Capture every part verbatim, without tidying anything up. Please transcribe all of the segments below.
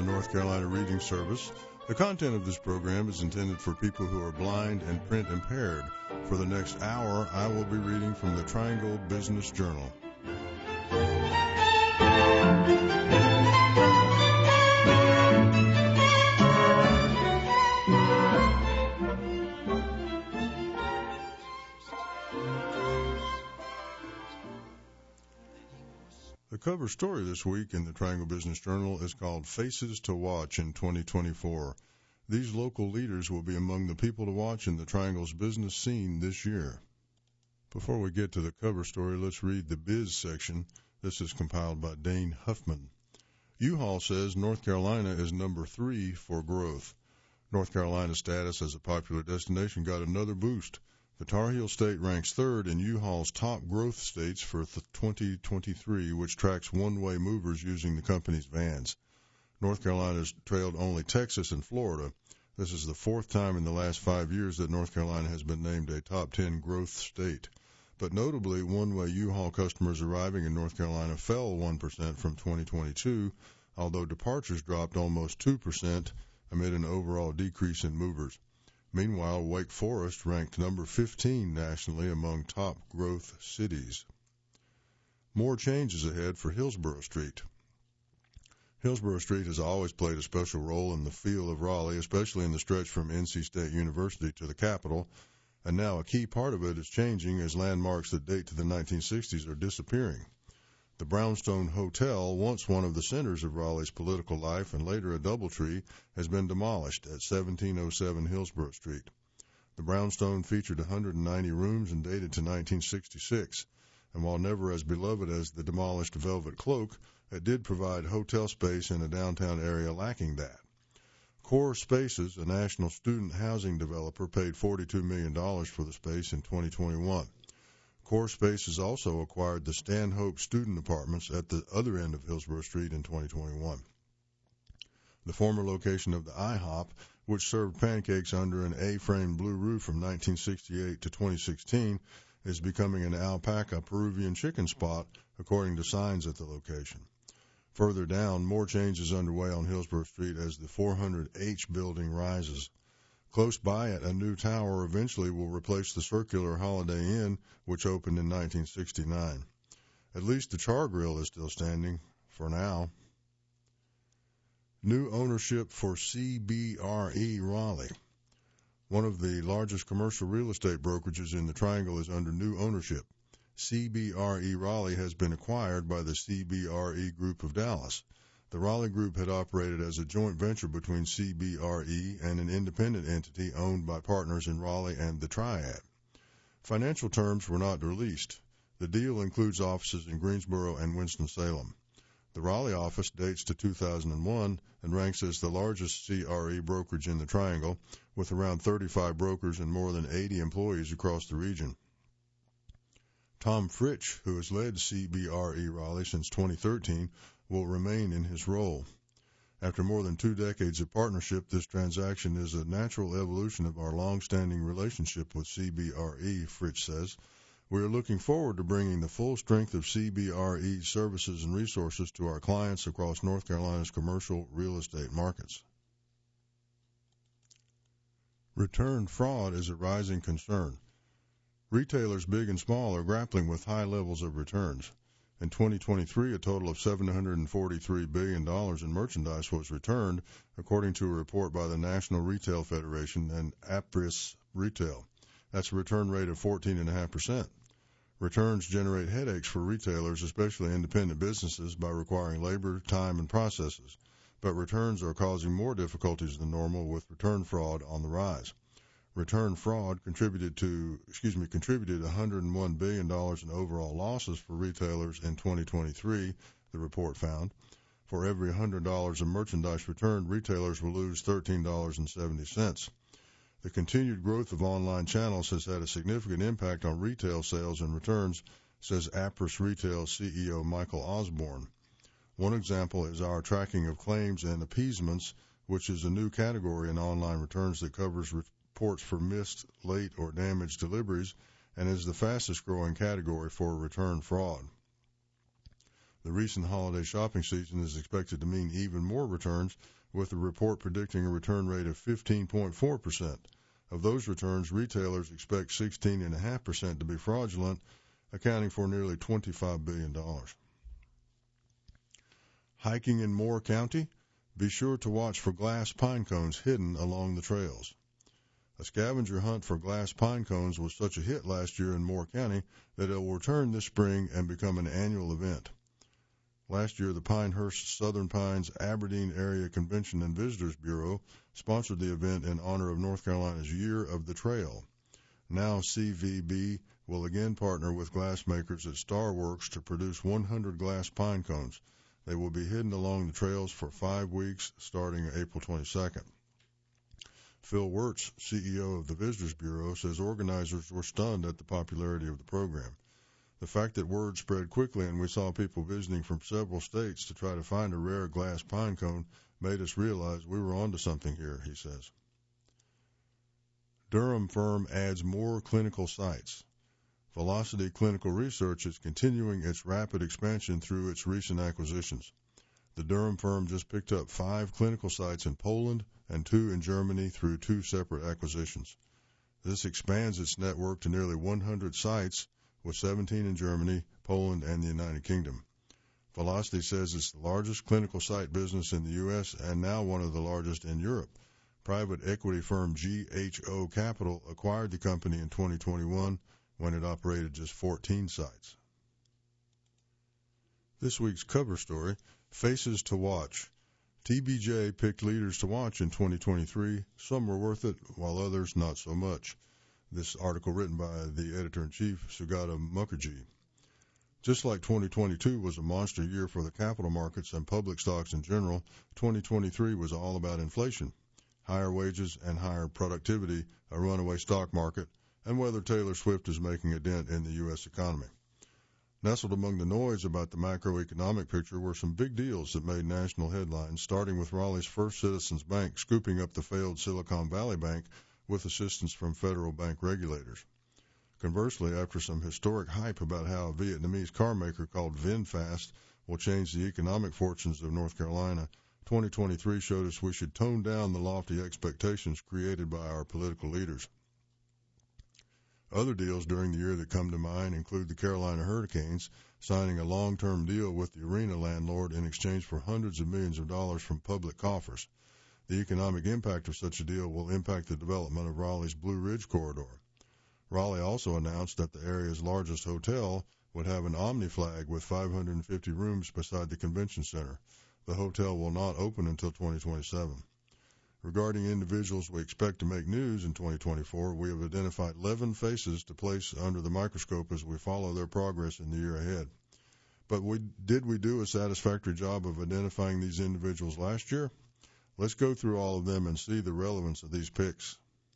the North Carolina Reading Service. The content of this program is intended for people who are blind and print impaired. For the next hour, I will be reading from the Triangle Business Journal. The cover story this week in the Triangle Business Journal is called Faces to Watch in twenty twenty-four. These local leaders will be among the people to watch in the Triangle's business scene this year. Before we get to the cover story, let's read the biz section. This is compiled by Dane Huffman. U-Haul says North Carolina is number three for growth. North Carolina's status as a popular destination got another boost. The Tar Heel State ranks third in U-Haul's top growth states for twenty twenty-three, which tracks one-way movers using the company's vans. North Carolina's trailed only Texas and Florida. This is the fourth time in the last five years that North Carolina has been named a top ten growth state. But notably, one-way U-Haul customers arriving in North Carolina fell one percent from twenty twenty-two, although departures dropped almost two percent amid an overall decrease in movers. Meanwhile, Wake Forest ranked number fifteen nationally among top growth cities. More changes ahead for Hillsborough Street. Hillsborough Street has always played a special role in the feel of Raleigh, especially in the stretch from N C State University to the Capitol, and now a key part of it is changing as landmarks that date to the nineteen sixties are disappearing. The Brownstone Hotel, once one of the centers of Raleigh's political life and later a DoubleTree, has been demolished at seventeen oh seven Hillsborough Street. The Brownstone featured one hundred ninety rooms and dated to nineteen sixty-six, and while never as beloved as the demolished Velvet Cloak, it did provide hotel space in a downtown area lacking that. Core Spaces, a national student housing developer, paid forty-two million dollars for the space in twenty twenty-one. Core Spaces also acquired the Stanhope Student Apartments at the other end of Hillsborough Street in twenty twenty-one. The former location of the IHOP, which served pancakes under an A-frame blue roof from nineteen sixty-eight to twenty sixteen, is becoming an alpaca Peruvian chicken spot, according to signs at the location. Further down, more changes underway on Hillsborough Street as the four hundred H building rises. Close by it, a new tower eventually will replace the circular Holiday Inn, which opened in nineteen sixty-nine. At least the Char Grill is still standing, for now. New ownership for C B R E Raleigh. One of the largest commercial real estate brokerages in the Triangle is under new ownership. C B R E Raleigh has been acquired by the C B R E Group of Dallas. The Raleigh Group had operated as a joint venture between C B R E and an independent entity owned by partners in Raleigh and the Triad. Financial terms were not released. The deal includes offices in Greensboro and Winston-Salem. The Raleigh office dates to two thousand one and ranks as the largest C R E brokerage in the Triangle, with around thirty-five brokers and more than eighty employees across the region. Tom Fritsch, who has led C B R E Raleigh since twenty thirteen, will remain in his role. After more than two decades of partnership, this transaction is a natural evolution of our long-standing relationship with C B R E, Fritsch says. We are looking forward to bringing the full strength of C B R E's services and resources to our clients across North Carolina's commercial real estate markets. Return fraud is a rising concern. Retailers big and small are grappling with high levels of returns. In twenty twenty-three, a total of seven hundred forty-three billion dollars in merchandise was returned, according to a report by the National Retail Federation and Appriss Retail. That's a return rate of fourteen point five percent. Returns generate headaches for retailers, especially independent businesses, by requiring labor, time, and processes. But returns are causing more difficulties than normal, with return fraud on the rise. Return fraud contributed to, excuse me, contributed one hundred one billion dollars in overall losses for retailers in twenty twenty-three, the report found. For every one hundred dollars of merchandise returned, retailers will lose thirteen dollars and seventy cents. The continued growth of online channels has had a significant impact on retail sales and returns, says Appriss Retail C E O Michael Osborne. One example is our tracking of claims and appeasements, which is a new category in online returns that covers reports for missed, late, or damaged deliveries and is the fastest growing category for return fraud. The recent holiday shopping season is expected to mean even more returns, with the report predicting a return rate of fifteen point four percent. Of those returns, retailers expect sixteen point five percent to be fraudulent, accounting for nearly twenty-five billion dollars. Hiking in Moore County? Be sure to watch for glass pine cones hidden along the trails. A scavenger hunt for glass pine cones was such a hit last year in Moore County that it will return this spring and become an annual event. Last year, the Pinehurst Southern Pines Aberdeen Area Convention and Visitors Bureau sponsored the event in honor of North Carolina's Year of the Trail. Now C V B will again partner with glassmakers at Starworks to produce one hundred glass pine cones. They will be hidden along the trails for five weeks starting April twenty-second. Phil Wirtz, C E O of the Visitors Bureau, says organizers were stunned at the popularity of the program. The fact that word spread quickly and we saw people visiting from several states to try to find a rare glass pine cone made us realize we were onto something here, he says. Durham firm adds more clinical sites. Velocity Clinical Research is continuing its rapid expansion through its recent acquisitions. The Durham firm just picked up five clinical sites in Poland and two in Germany through two separate acquisitions. This expands its network to nearly one hundred sites, with seventeen in Germany, Poland, and the United Kingdom. Velocity says it's the largest clinical site business in the U S and now one of the largest in Europe. Private equity firm G H O Capital acquired the company in twenty twenty-one when it operated just fourteen sites. This week's cover story, Faces to Watch. T B J picked leaders to watch in twenty twenty-three. Some were worth it, while others not so much. This article written by the editor-in-chief, Sugata Mukherjee. Just like twenty twenty-two was a monster year for the capital markets and public stocks in general, twenty twenty-three was all about inflation, higher wages and higher productivity, a runaway stock market, and whether Taylor Swift is making a dent in the U S economy. Nestled among the noise about the macroeconomic picture were some big deals that made national headlines, starting with Raleigh's First Citizens Bank scooping up the failed Silicon Valley Bank with assistance from federal bank regulators. Conversely, after some historic hype about how a Vietnamese car maker called VinFast will change the economic fortunes of North Carolina, twenty twenty-three showed us we should tone down the lofty expectations created by our political leaders. Other deals during the year that come to mind include the Carolina Hurricanes signing a long-term deal with the arena landlord in exchange for hundreds of millions of dollars from public coffers. The economic impact of such a deal will impact the development of Raleigh's Blue Ridge Corridor. Raleigh also announced that the area's largest hotel would have an Omni flag with five hundred fifty rooms beside the convention center. The hotel will not open until twenty twenty-seven. Regarding individuals we expect to make news in twenty twenty-four, we have identified eleven faces to place under the microscope as we follow their progress in the year ahead. But we, did we do a satisfactory job of identifying these individuals last year? Let's go through all of them and see the relevance of these picks.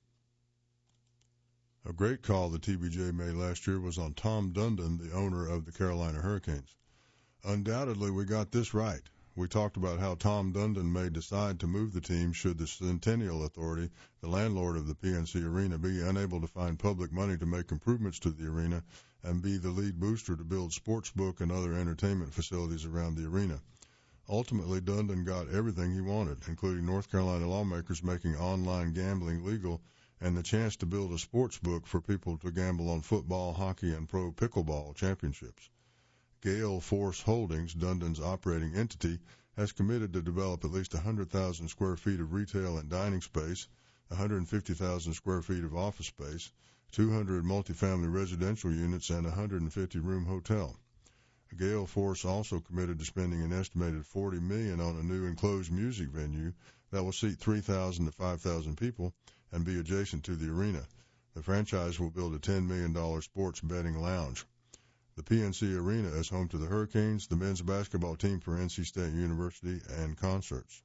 A great call the T B J made last year was on Tom Dundon, the owner of the Carolina Hurricanes. Undoubtedly, we got this right. We talked about how Tom Dundon may decide to move the team should the Centennial Authority, the landlord of the P N C Arena, be unable to find public money to make improvements to the arena and be the lead booster to build sportsbook and other entertainment facilities around the arena. Ultimately, Dundon got everything he wanted, including North Carolina lawmakers making online gambling legal and the chance to build a sportsbook for people to gamble on football, hockey, and pro pickleball championships. Gale Force Holdings, Dundon's operating entity, has committed to develop at least one hundred thousand square feet of retail and dining space, one hundred fifty thousand square feet of office space, two hundred multifamily residential units, and a one hundred fifty room hotel. Gale Force also committed to spending an estimated forty million dollars on a new enclosed music venue that will seat three thousand to five thousand people and be adjacent to the arena. The franchise will build a ten million dollars sports betting lounge. The P N C Arena is home to the Hurricanes, the men's basketball team for N C State University, and concerts.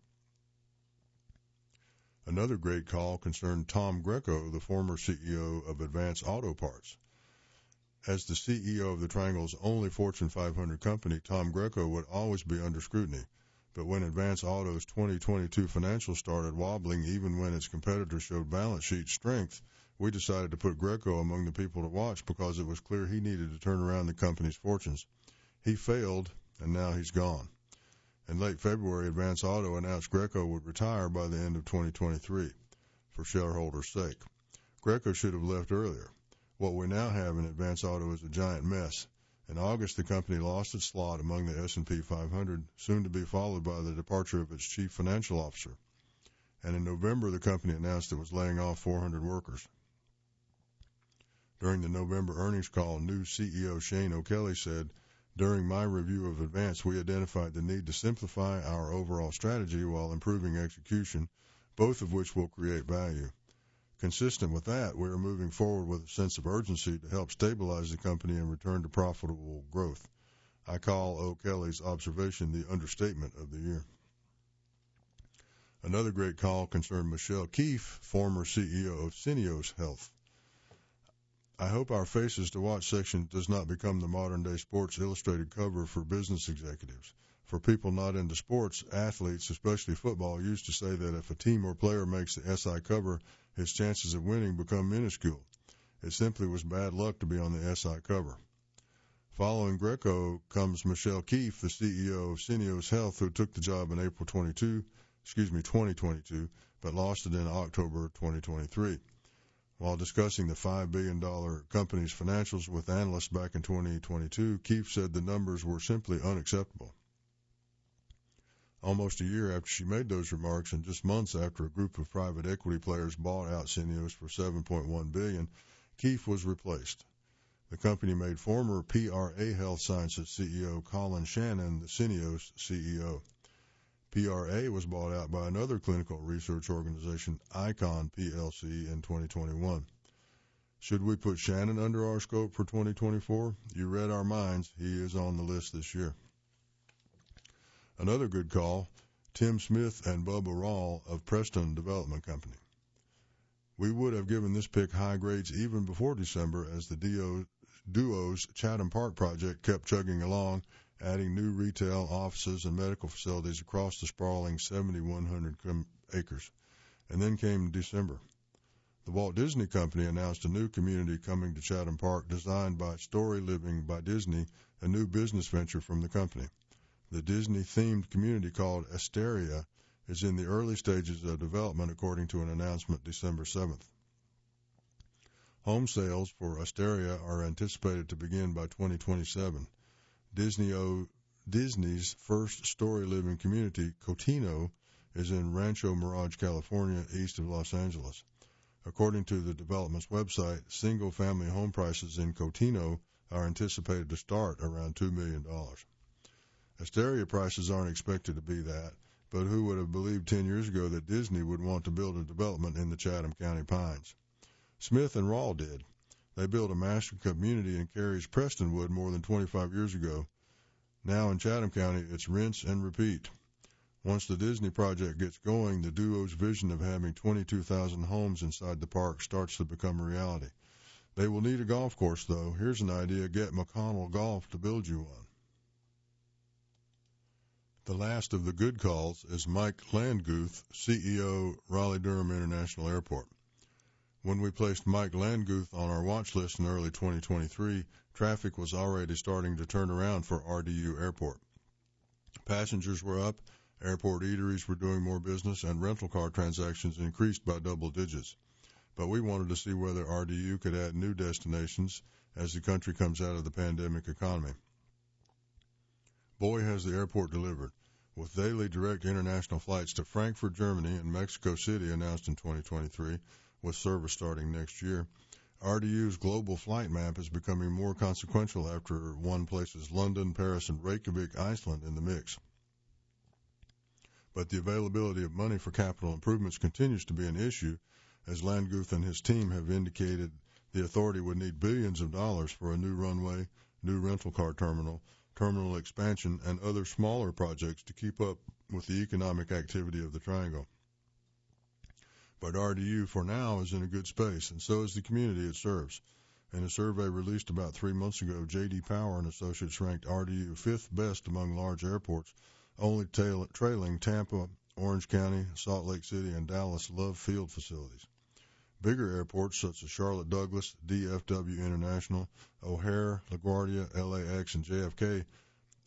Another great call concerned Tom Greco, the former C E O of Advance Auto Parts. As the C E O of the Triangle's only Fortune five hundred company, Tom Greco would always be under scrutiny. But when Advance Auto's twenty twenty-two financials started wobbling, even when its competitors showed balance sheet strength, we decided to put Greco among the people to watch because it was clear he needed to turn around the company's fortunes. He failed, and now he's gone. In late February, Advance Auto announced Greco would retire by the end of twenty twenty-three for shareholders' sake. Greco should have left earlier. What we now have in Advance Auto is a giant mess. In August, the company lost its slot among the S and P five hundred, soon to be followed by the departure of its chief financial officer. And in November, the company announced it was laying off four hundred workers. During the November earnings call, new C E O Shane O'Kelly said, "During my review of Advance, we identified the need to simplify our overall strategy while improving execution, both of which will create value. Consistent with that, we are moving forward with a sense of urgency to help stabilize the company and return to profitable growth." I call O'Kelly's observation the understatement of the year. Another great call concerned Michelle Keefe, former C E O of Syneos Health. "I hope our Faces to Watch section does not become the modern-day Sports Illustrated cover for business executives. For people not into sports, athletes, especially football, used to say that if a team or player makes the S I cover, his chances of winning become minuscule. It simply was bad luck to be on the S I cover." Following Greco comes Michelle Keefe, the C E O of Syneos Health, who took the job in April twenty-two, excuse me, twenty twenty-two, but lost it in October twenty twenty-three. While discussing the five billion dollars company's financials with analysts back in twenty twenty-two, Keefe said the numbers were simply unacceptable. Almost a year after she made those remarks, and just months after a group of private equity players bought out Syneos for seven point one billion dollars, Keefe was replaced. The company made former P R A Health Sciences C E O Colin Shannon the Syneos C E O. P R A was bought out by another clinical research organization, Icon P L C, in twenty twenty-one. Should we put Shannon under our scope for twenty twenty-four? You read our minds. He is on the list this year. Another good call, Tim Smith and Bubba Rawl of Preston Development Company. We would have given this pick high grades even before December, as the duo, duo's Chatham Park project kept chugging along, adding new retail, offices, and medical facilities across the sprawling seventy-one hundred acres. And then came December. The Walt Disney Company announced a new community coming to Chatham Park designed by Story Living by Disney, a new business venture from the company. The Disney-themed community called Asteria is in the early stages of development, according to an announcement December seventh. Home sales for Asteria are anticipated to begin by twenty twenty-seven. Disney o, Disney's first Story Living community, Cotino, is in Rancho Mirage, California, east of Los Angeles. According to the development's website, single-family home prices in Cotino are anticipated to start around two million dollars. Asteria prices aren't expected to be that, but who would have believed ten years ago that Disney would want to build a development in the Chatham County Pines? Smith and Rawl did. They built a master community in Cary's Prestonwood more than twenty-five years ago. Now in Chatham County, it's rinse and repeat. Once the Disney project gets going, the duo's vision of having twenty-two thousand homes inside the park starts to become a reality. They will need a golf course, though. Here's an idea. Get McConnell Golf to build you one. The last of the good calls is Mike Landguth, C E O, Raleigh-Durham International Airport. When we placed Mike Landguth on our watch list in early twenty twenty-three, traffic was already starting to turn around for R D U Airport. Passengers were up, airport eateries were doing more business, and rental car transactions increased by double digits. But we wanted to see whether R D U could add new destinations as the country comes out of the pandemic economy. Boy, has the airport delivered, with daily direct international flights to Frankfurt, Germany, and Mexico City announced in twenty twenty-three, with service starting next year. R D U's global flight map is becoming more consequential after one places London, Paris, and Reykjavik, Iceland in the mix. But the availability of money for capital improvements continues to be an issue, as Landguth and his team have indicated the authority would need billions of dollars for a new runway, new rental car terminal, terminal expansion, and other smaller projects to keep up with the economic activity of the Triangle. But R D U, for now, is in a good space, and so is the community it serves. In a survey released about three months ago, J D Power and Associates ranked R D U fifth best among large airports, only tail- trailing Tampa, Orange County, Salt Lake City, and Dallas Love Field facilities. Bigger airports such as Charlotte Douglas, D F W International, O'Hare, LaGuardia, L A X, and J F K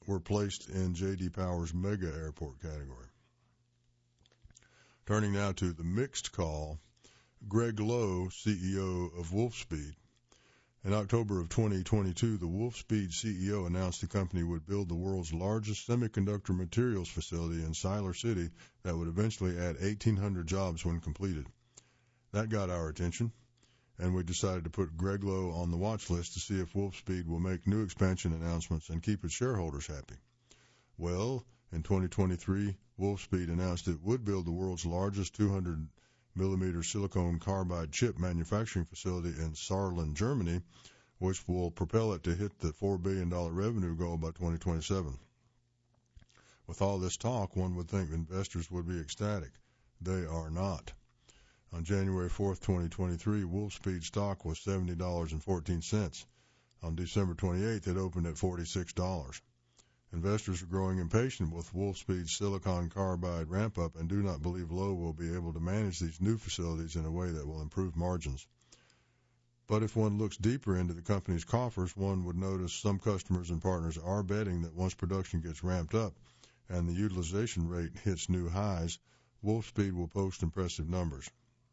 were placed in J D. Power's mega airport category. Turning now to the mixed call, Greg Lowe, C E O of Wolfspeed. In October of twenty twenty-two, the Wolfspeed C E O announced the company would build the world's largest semiconductor materials facility in Siler City that would eventually add eighteen hundred jobs when completed. That got our attention, and we decided to put Greg Lowe on the watch list to see if Wolfspeed will make new expansion announcements and keep its shareholders happy. Well, in twenty twenty-three, Wolfspeed announced it would build the world's largest two hundred millimeter silicon carbide chip manufacturing facility in Saarland, Germany, which will propel it to hit the four billion dollars revenue goal by twenty twenty-seven. With all this talk, one would think investors would be ecstatic. They are not. On January fourth, twenty twenty-three, Wolfspeed stock was seventy dollars and fourteen cents. On December twenty-eighth, it opened at forty-six dollars. Investors are growing impatient with Wolfspeed's silicon carbide ramp-up and do not believe Lowe will be able to manage these new facilities in a way that will improve margins. But if one looks deeper into the company's coffers, one would notice some customers and partners are betting that once production gets ramped up and the utilization rate hits new highs, Wolfspeed will post impressive numbers.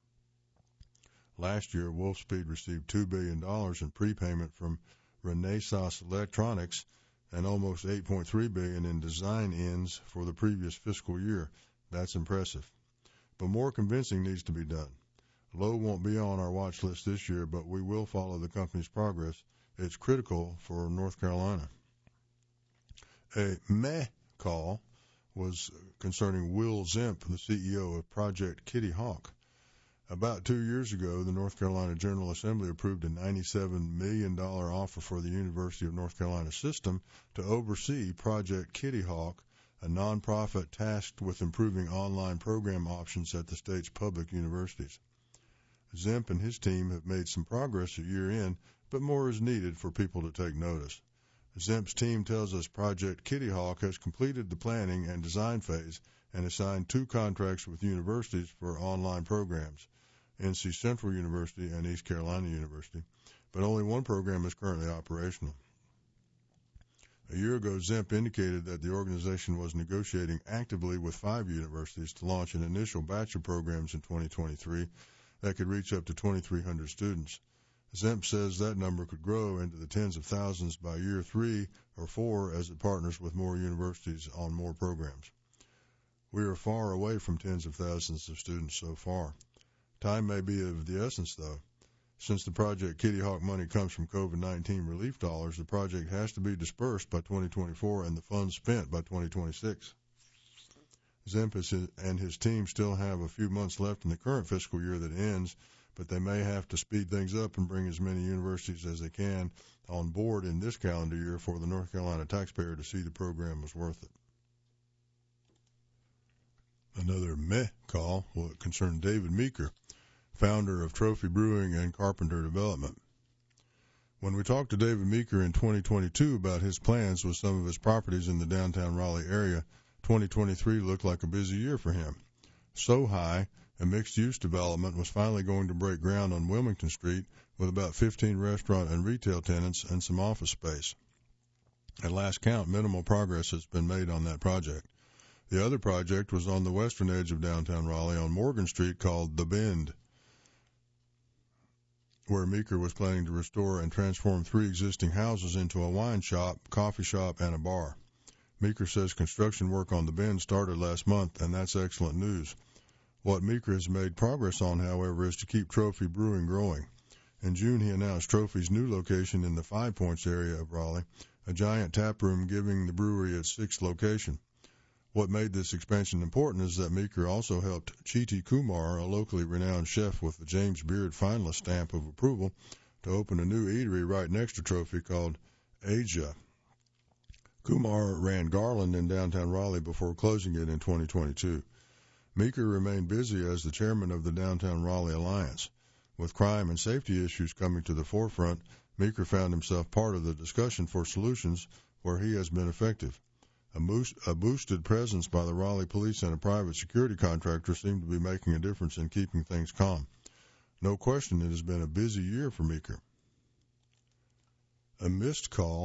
Last year, Wolfspeed received two billion dollars in prepayment from Renesas Electronics and almost eight point three billion dollars in design-ins for the previous fiscal year. That's impressive. But more convincing needs to be done. Lowe won't be on our watch list this year, but we will follow the company's progress. It's critical for North Carolina. A meh call was concerning Will Zemp, the C E O of Project Kitty Hawk. About two years ago, the North Carolina General Assembly approved a ninety-seven million dollars offer for the University of North Carolina system to oversee Project Kitty Hawk, a nonprofit tasked with improving online program options at the state's public universities. Zemp and his team have made some progress a year in, but more is needed for people to take notice. Zemp's team tells us Project Kitty Hawk has completed the planning and design phase and has signed two contracts with universities for online programs, N C Central University and East Carolina University, but only one program is currently operational. A year ago, Zemp indicated that the organization was negotiating actively with five universities to launch an initial batch of programs in twenty twenty-three that could reach up to twenty-three hundred students. Zemp says that number could grow into the tens of thousands by year three or four as it partners with more universities on more programs. We are far away from tens of thousands of students so far. Time may be of the essence, though. Since the Project Kitty Hawk money comes from COVID nineteen relief dollars, the project has to be dispersed by twenty twenty-four and the funds spent by twenty twenty-six. Zemp and his team still have a few months left in the current fiscal year that ends, but they may have to speed things up and bring as many universities as they can on board in this calendar year for the North Carolina taxpayer to see the program was worth it. Another meh call will concern David Meeker, founder of Trophy Brewing and Carpenter Development. When we talked to David Meeker in twenty twenty-two about his plans with some of his properties in the downtown Raleigh area, twenty twenty-three looked like a busy year for him. So High, a mixed-use development, was finally going to break ground on Wilmington Street with about fifteen restaurant and retail tenants and some office space. At last count, minimal progress has been made on that project. The other project was on the western edge of downtown Raleigh on Morgan Street called The Bend, where Meeker was planning to restore and transform three existing houses into a wine shop, coffee shop, and a bar. Meeker says construction work on The Bend started last month, and that's excellent news. What Meeker has made progress on, however, is to keep Trophy Brewing growing. In June, he announced Trophy's new location in the Five Points area of Raleigh, a giant tap room giving the brewery its sixth location. What made this expansion important is that Meeker also helped Chiti Kumar, a locally renowned chef with the James Beard finalist stamp of approval, to open a new eatery right next to Trophy called Asia. Kumar ran Garland in downtown Raleigh before closing it in twenty twenty-two. Meeker remained busy as the chairman of the Downtown Raleigh Alliance. With crime and safety issues coming to the forefront, Meeker found himself part of the discussion for solutions where he has been effective. A, boost, a boosted presence by the Raleigh police and a private security contractor seem to be making a difference in keeping things calm. No question it has been a busy year for Meeker. A missed call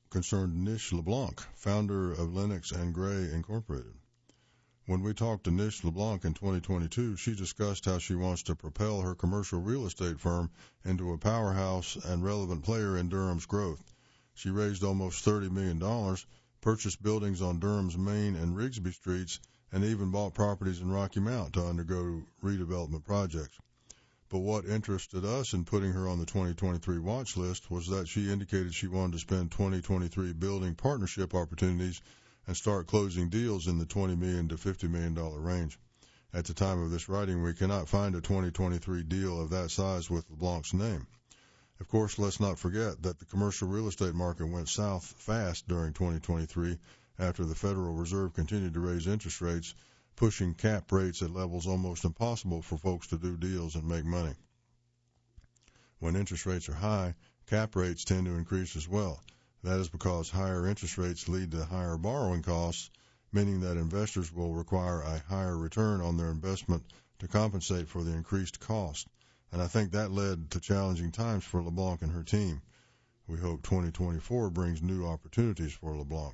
concerned Nish LeBlanc, founder of Lennox and Gray Incorporated. When we talked to Nish LeBlanc in twenty twenty-two, she discussed how she wants to propel her commercial real estate firm into a powerhouse and relevant player in Durham's growth. She raised almost thirty million dollars, purchased buildings on Durham's Main and Rigsby Streets, and even bought properties in Rocky Mount to undergo redevelopment projects. But what interested us in putting her on the twenty twenty-three watch list was that she indicated she wanted to spend twenty twenty-three building partnership opportunities and start closing deals in the twenty million dollars to fifty million dollars range. At the time of this writing, we cannot find a twenty twenty-three deal of that size with LeBlanc's name. Of course, let's not forget that the commercial real estate market went south fast during twenty twenty-three after the Federal Reserve continued to raise interest rates, pushing cap rates at levels almost impossible for folks to do deals and make money. When interest rates are high, cap rates tend to increase as well. That is because higher interest rates lead to higher borrowing costs, meaning that investors will require a higher return on their investment to compensate for the increased cost. And I think that led to challenging times for LeBlanc and her team. We hope twenty twenty-four brings new opportunities for LeBlanc.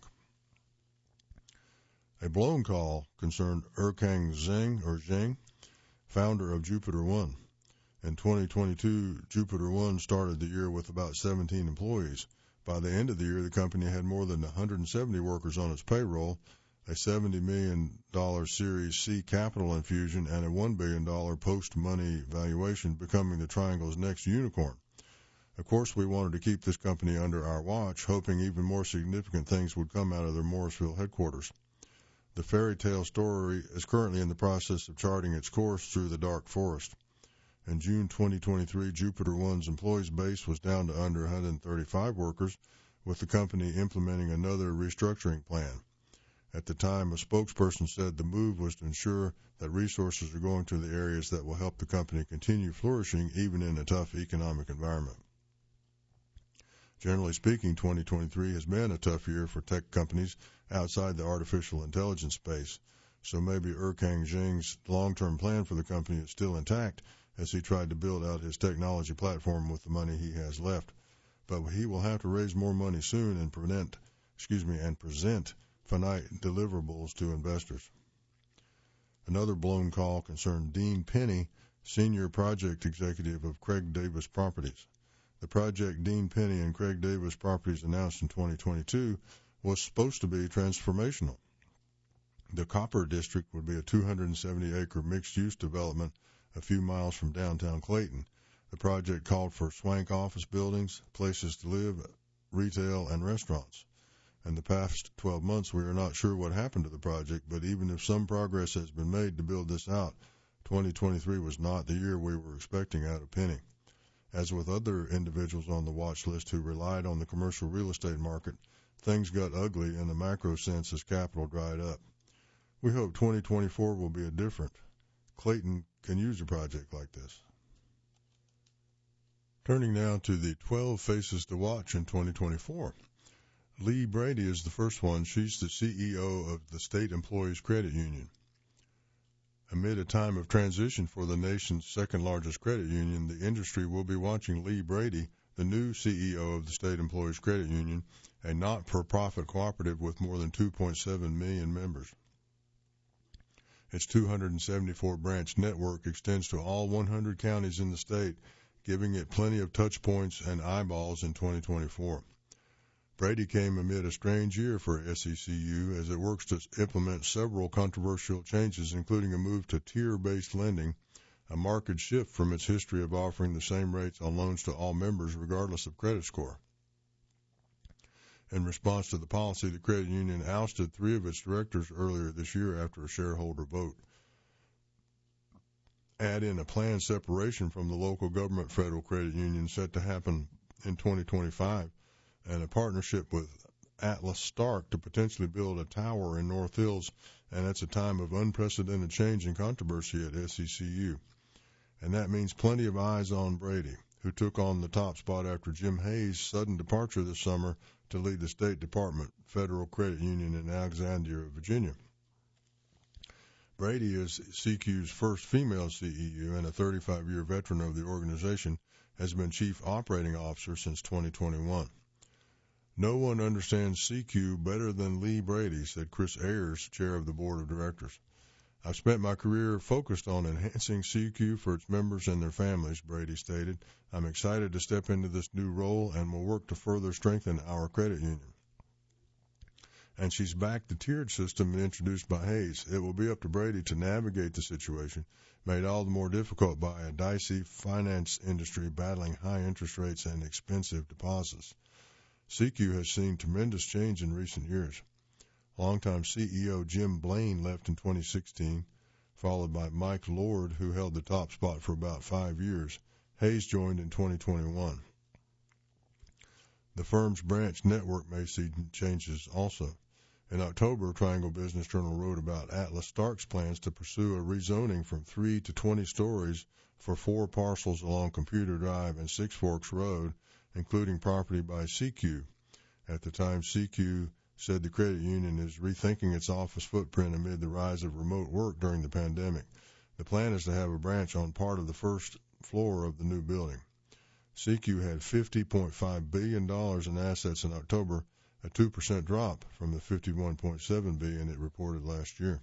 A blown call concerned Erkang Zheng, or Zheng, founder of Jupiter One. In twenty twenty-two, Jupiter One started the year with about seventeen employees. By the end of the year, the company had more than one hundred seventy workers on its payroll, a seventy million dollars Series C capital infusion, and a one billion dollars post-money valuation, becoming the Triangle's next unicorn. Of course, we wanted to keep this company under our watch, hoping even more significant things would come out of their Morrisville headquarters. The fairy tale story is currently in the process of charting its course through the dark forest. In June twenty twenty-three, Jupiter One's employees base was down to under one hundred thirty-five workers, with the company implementing another restructuring plan. At the time, a spokesperson said the move was to ensure that resources are going to the areas that will help the company continue flourishing even in a tough economic environment. Generally speaking, twenty twenty-three has been a tough year for tech companies outside the artificial intelligence space, so maybe Erkang Zheng's long-term plan for the company is still intact as he tried to build out his technology platform with the money he has left. But he will have to raise more money soon and prevent, excuse me, and present finite deliverables to investors. Another blown call concerned Dean Penny, senior project executive of Craig Davis Properties. The project Dean Penny and Craig Davis Properties announced in twenty twenty-two was supposed to be transformational. The Copper District would be a two hundred seventy acre mixed-use development a few miles from downtown Clayton. The project called for swank office buildings, places to live, retail, and restaurants. In the past twelve months, we are not sure what happened to the project, but even if some progress has been made to build this out, twenty twenty-three was not the year we were expecting out of Penny. As with other individuals on the watch list who relied on the commercial real estate market, things got ugly in the macro sense as capital dried up. We hope twenty twenty-four will be a different. Clayton can use a project like this. Turning now to the twelve faces to watch in twenty twenty-four. Lee Brady is the first one. She's the C E O of the State Employees Credit Union. Amid a time of transition for the nation's second-largest credit union, the industry will be watching Lee Brady, the new C E O of the State Employees Credit Union, a not-for-profit cooperative with more than two point seven million members. Its two hundred seventy-four branch network extends to all one hundred counties in the state, giving it plenty of touch points and eyeballs in twenty twenty-four. Brady came amid a strange year for S E C U as it works to implement several controversial changes, including a move to tier-based lending, a marked shift from its history of offering the same rates on loans to all members regardless of credit score. In response to the policy, the credit union ousted three of its directors earlier this year after a shareholder vote. Add in a planned separation from the local government federal credit union set to happen in twenty twenty-five, and a partnership with Atlas Stark to potentially build a tower in North Hills, and that's a time of unprecedented change and controversy at S E C U. And that means plenty of eyes on Brady, who took on the top spot after Jim Hayes' sudden departure this summer to lead the State Department Federal Credit Union in Alexandria, Virginia. Brady is C Q's first female C E U and a thirty-five year veteran of the organization, has been Chief Operating Officer since twenty twenty-one. No one understands C Q better than Lee Brady, said Chris Ayers, chair of the board of directors. I've spent my career focused on enhancing C Q for its members and their families, Brady stated. I'm excited to step into this new role and will work to further strengthen our credit union. And she's backed the tiered system introduced by Hayes. It will be up to Brady to navigate the situation, made all the more difficult by a dicey finance industry battling high interest rates and expensive deposits. C Q has seen tremendous change in recent years. Longtime C E O Jim Blaine left in twenty sixteen, followed by Mike Lord, who held the top spot for about five years. Hayes joined in twenty twenty-one. The firm's branch network may see changes also. In October, Triangle Business Journal wrote about Atlas Stark's plans to pursue a rezoning from three to twenty stories for four parcels along Computer Drive and Six Forks Road, including property by C Q. At the time, C Q said the credit union is rethinking its office footprint amid the rise of remote work during the pandemic. The plan is to have a branch on part of the first floor of the new building. C Q had fifty point five billion dollars in assets in October, a two percent drop from the fifty-one point seven billion dollars it reported last year.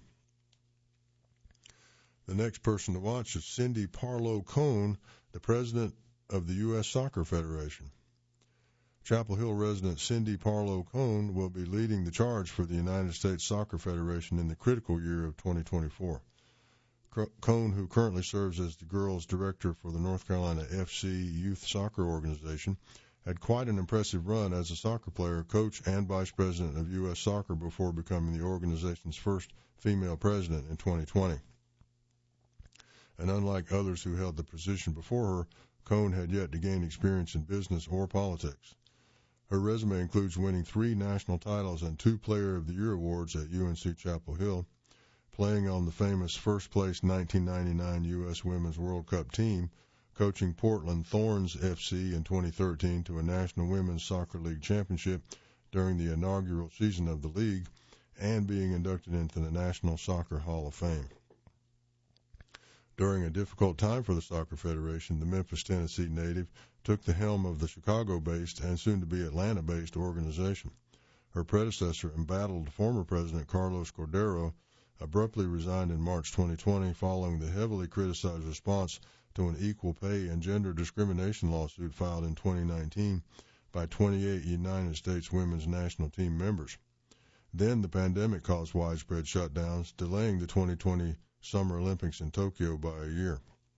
The next person to watch is Cindy Parlow-Cone, the president of the U S Soccer Federation. Chapel Hill resident Cindy Parlow-Cone will be leading the charge for the United States Soccer Federation in the critical year of twenty twenty-four. Cone, who currently serves as the girls' director for the North Carolina F C Youth Soccer Organization, had quite an impressive run as a soccer player, coach, and vice president of U S Soccer before becoming the organization's first female president in twenty twenty. And unlike others who held the position before her, Cone had yet to gain experience in business or politics. Her resume includes winning three national titles and two Player of the Year awards at U N C Chapel Hill, playing on the famous first-place nineteen ninety-nine U S Women's World Cup team, coaching Portland Thorns F C in twenty thirteen to a National Women's Soccer League championship during the inaugural season of the league, and being inducted into the National Soccer Hall of Fame. During a difficult time for the Soccer Federation, the Memphis, Tennessee native took the helm of the Chicago-based and soon-to-be Atlanta-based organization. Her predecessor, embattled former president Carlos Cordero, abruptly resigned in March twenty twenty following the heavily criticized response to an equal pay and gender discrimination lawsuit filed in twenty nineteen by twenty-eight United States women's national team members. Then the pandemic caused widespread shutdowns, delaying the twenty twenty Summer Olympics in Tokyo by a year.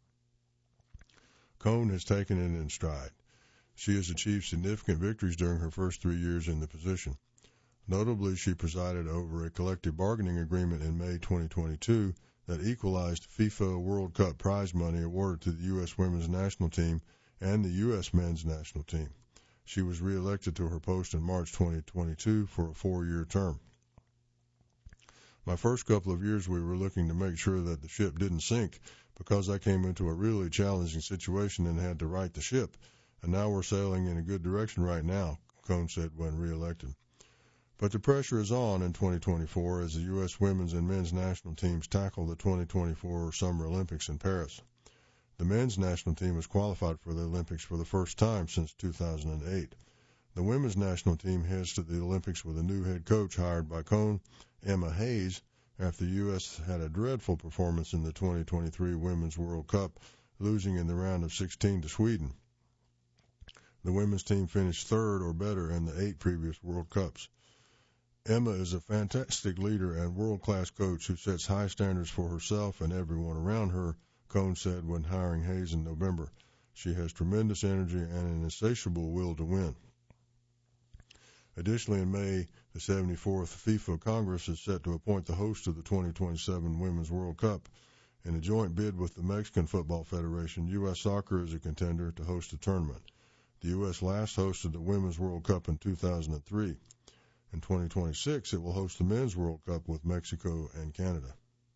Cone has taken it in stride. She has achieved significant victories during her first three years in the position. Notably, she presided over a collective bargaining agreement in May twenty twenty-two that equalized FIFA World Cup prize money awarded to the U S women's national team and the U S men's national team. She was reelected to her post in March twenty twenty-two for a four-year term. My first couple of years, we were looking to make sure that the ship didn't sink because I came into a really challenging situation and had to right the ship, and now we're sailing in a good direction right now, Cone said when reelected. But the pressure is on in twenty twenty-four as the U S women's and men's national teams tackle the twenty twenty-four Summer Olympics in Paris. The men's national team has qualified for the Olympics for the first time since two thousand eight. The women's national team heads to the Olympics with a new head coach hired by Cone, Emma Hayes, after the U S had a dreadful performance in the twenty twenty-three Women's World Cup, losing in the round of sixteen to Sweden. The women's team finished third or better in the eight previous World Cups. Emma is a fantastic leader and world-class coach who sets high standards for herself and everyone around her, Cone said when hiring Hayes in November. She has tremendous energy and an insatiable will to win. Additionally, in May, the seventy-fourth FIFA Congress is set to appoint the host of the twenty twenty-seven Women's World Cup. In a joint bid with the Mexican Football Federation, U S Soccer is a contender to host the tournament. The U S last hosted the Women's World Cup in two thousand three. In twenty twenty-six, it will host the Men's World Cup with Mexico and Canada.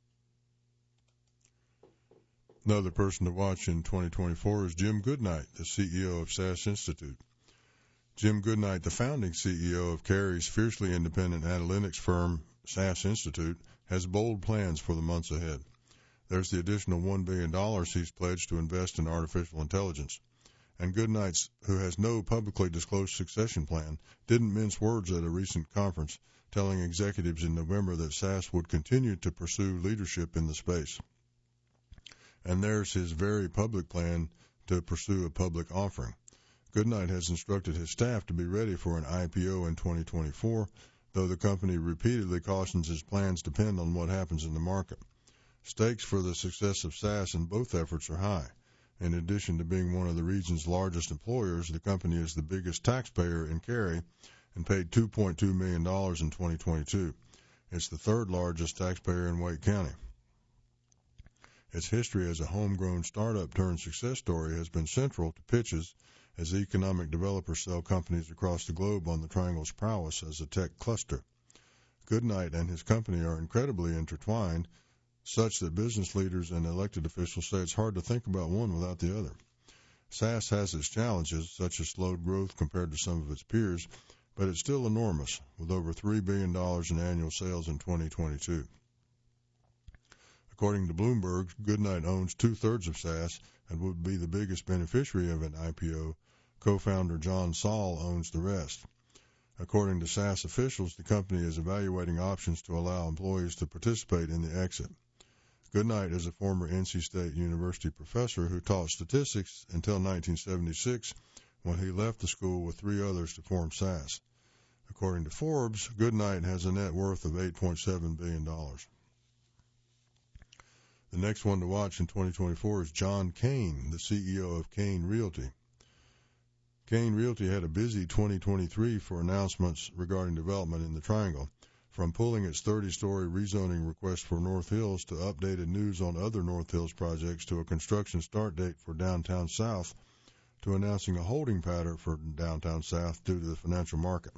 Another person to watch in twenty twenty-four is Jim Goodnight, the C E O of S A S Institute. Jim Goodnight, the founding C E O of Cary's fiercely independent analytics firm, S A S Institute, has bold plans for the months ahead. There's the additional one billion dollars he's pledged to invest in artificial intelligence. And Goodnight, who has no publicly disclosed succession plan, didn't mince words at a recent conference, telling executives in November that S A S would continue to pursue leadership in the space. And there's his very public plan to pursue a public offering. Goodnight has instructed his staff to be ready for an I P O in twenty twenty-four, though the company repeatedly cautions his plans depend on what happens in the market. Stakes for the success of S A S in both efforts are high. In addition to being one of the region's largest employers, the company is the biggest taxpayer in Cary and paid two point two million dollars in twenty twenty-two. It's the third largest taxpayer in Wake County. Its history as a homegrown startup turned success story has been central to pitches as economic developers sell companies across the globe on the Triangle's prowess as a tech cluster. Goodnight and his company are incredibly intertwined, such that business leaders and elected officials say it's hard to think about one without the other. S A S has its challenges, such as slowed growth compared to some of its peers, but it's still enormous, with over three billion dollars in annual sales in twenty twenty-two. According to Bloomberg, Goodnight owns two-thirds of S A S and would be the biggest beneficiary of an I P O. Co-founder John Saul owns the rest. According to S A S officials, the company is evaluating options to allow employees to participate in the exit. Goodnight is a former N C State University professor who taught statistics until nineteen seventy-six, when he left the school with three others to form S A S. According to Forbes, Goodnight has a net worth of eight point seven billion dollars. The next one to watch in twenty twenty-four is John Kane, the C E O of Kane Realty. Kane Realty had a busy twenty twenty-three for announcements regarding development in the Triangle, from pulling its thirty-story rezoning request for North Hills to updated news on other North Hills projects to a construction start date for Downtown South to announcing a holding pattern for Downtown South due to the financial market.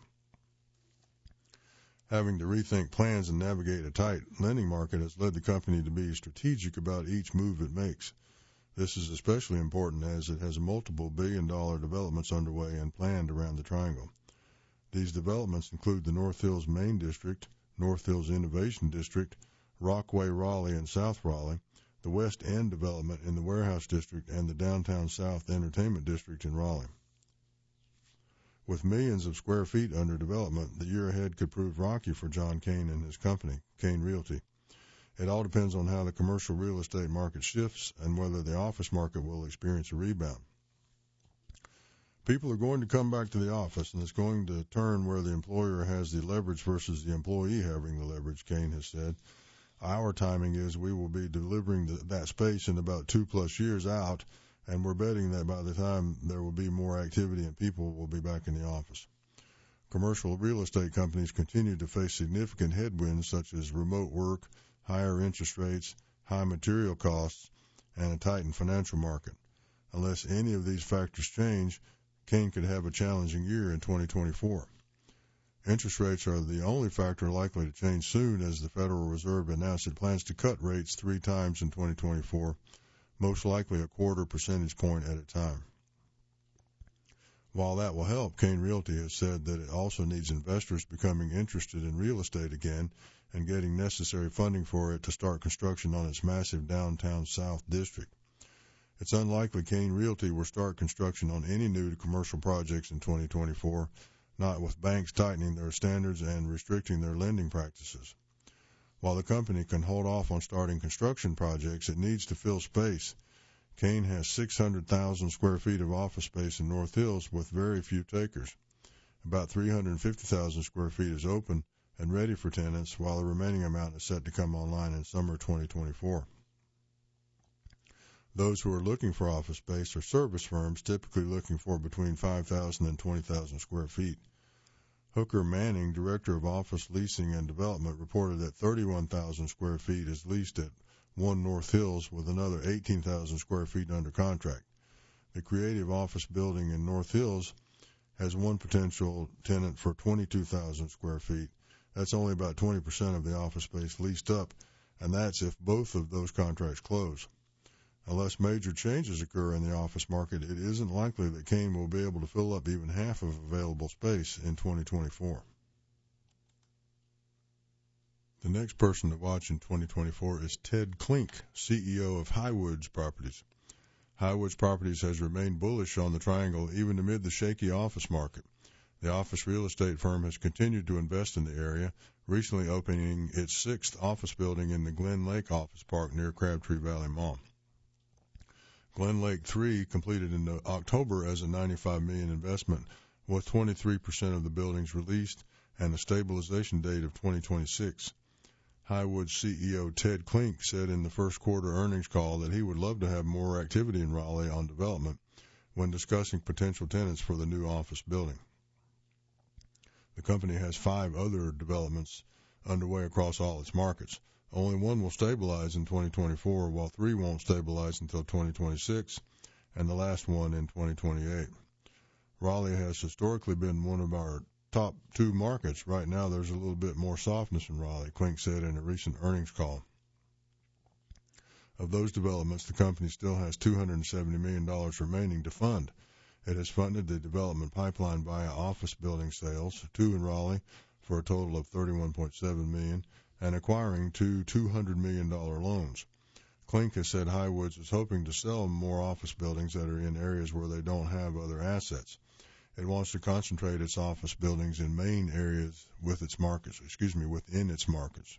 Having to rethink plans and navigate a tight lending market has led the company to be strategic about each move it makes. This is especially important as it has multiple billion-dollar developments underway and planned around the Triangle. These developments include the North Hills Main District, North Hills Innovation District, Rockaway Raleigh and South Raleigh, the West End development in the Warehouse District, and the Downtown South Entertainment District in Raleigh. With millions of square feet under development, the year ahead could prove rocky for John Kane and his company, Kane Realty. It all depends on how the commercial real estate market shifts and whether the office market will experience a rebound. People are going to come back to the office, and it's going to turn where the employer has the leverage versus the employee having the leverage, Kane has said. Our timing is we will be delivering the, that space in about two plus years out, and we're betting that by the time there will be more activity and people will be back in the office. Commercial real estate companies continue to face significant headwinds such as remote work, higher interest rates, high material costs, and a tightened financial market. Unless any of these factors change, Kane could have a challenging year in twenty twenty-four. Interest rates are the only factor likely to change soon, as the Federal Reserve announced it plans to cut rates three times in twenty twenty-four, most likely a quarter percentage point at a time. While that will help, Kane Realty has said that it also needs investors becoming interested in real estate again and getting necessary funding for it to start construction on its massive Downtown South district. It's unlikely Kane Realty will start construction on any new commercial projects in twenty twenty-four, not with banks tightening their standards and restricting their lending practices. While the company can hold off on starting construction projects, it needs to fill space. Kane has six hundred thousand square feet of office space in North Hills with very few takers. About three hundred fifty thousand square feet is open and ready for tenants, while the remaining amount is set to come online in summer twenty twenty-four. Those who are looking for office space are service firms, typically looking for between five thousand and twenty thousand square feet. Hooker Manning, Director of Office Leasing and Development, reported that thirty-one thousand square feet is leased at One North Hills, with another eighteen thousand square feet under contract. The creative office building in North Hills has one potential tenant for twenty-two thousand square feet. That's only about twenty percent of the office space leased up, and that's if both of those contracts close. Unless major changes occur in the office market, it isn't likely that Kane will be able to fill up even half of available space in twenty twenty-four. The next person to watch in twenty twenty-four is Ted Klink, C E O of Highwoods Properties. Highwoods Properties has remained bullish on the Triangle even amid the shaky office market. The office real estate firm has continued to invest in the area, recently opening its sixth office building in the Glen Lake Office Park near Crabtree Valley Mall. Glen Lake three completed in October as a ninety-five million dollars investment, with twenty-three percent of the buildings released and a stabilization date of twenty twenty-six. Highwoods C E O Ted Klink said in the first quarter earnings call that he would love to have more activity in Raleigh on development when discussing potential tenants for the new office building. The company has five other developments underway across all its markets. Only one will stabilize in twenty twenty-four, while three won't stabilize until twenty twenty-six, and the last one in twenty twenty-eight. Raleigh has historically been one of our top two markets. Right now, there's a little bit more softness in Raleigh, Klink said in a recent earnings call. Of those developments, the company still has two hundred seventy million dollars remaining to fund. It has funded the development pipeline via office building sales, two in Raleigh for a total of thirty-one point seven million dollars, and acquiring two two hundred million dollars loans. Klink has said Highwoods is hoping to sell more office buildings that are in areas where they don't have other assets. It wants to concentrate its office buildings in main areas with its markets, excuse me, within its markets.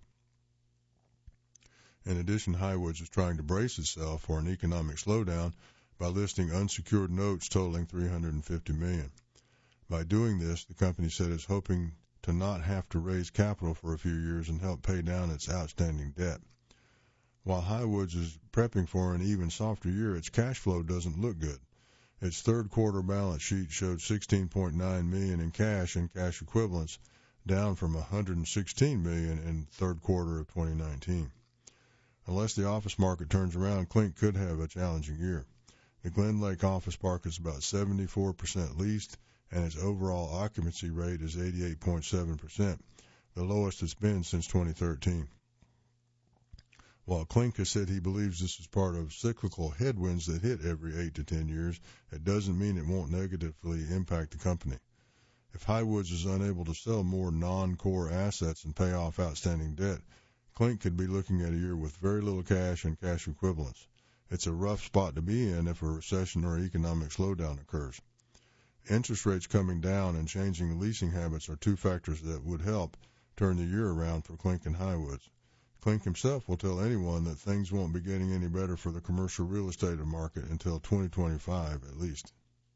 In addition, Highwoods is trying to brace itself for an economic slowdown by listing unsecured notes totaling three hundred fifty million dollars. By doing this, the company said it's hoping to not have to raise capital for a few years and help pay down its outstanding debt. While Highwoods is prepping for an even softer year, its cash flow doesn't look good. Its third quarter balance sheet showed sixteen point nine million dollars in cash and cash equivalents, down from one hundred sixteen million dollars in the third quarter of twenty nineteen. Unless the office market turns around, Klink could have a challenging year. The Glen Lake Office Park is about seventy-four percent leased, and its overall occupancy rate is eighty-eight point seven percent, the lowest it's been since twenty thirteen. While Klink has said he believes this is part of cyclical headwinds that hit every eight to ten years, it doesn't mean it won't negatively impact the company. If Highwoods is unable to sell more non-core assets and pay off outstanding debt, Klink could be looking at a year with very little cash and cash equivalents. It's a rough spot to be in if a recession or economic slowdown occurs. Interest rates coming down and changing leasing habits are two factors that would help turn the year around for Klink and Highwoods. Klink himself will tell anyone that things won't be getting any better for the commercial real estate market until twenty twenty-five at least.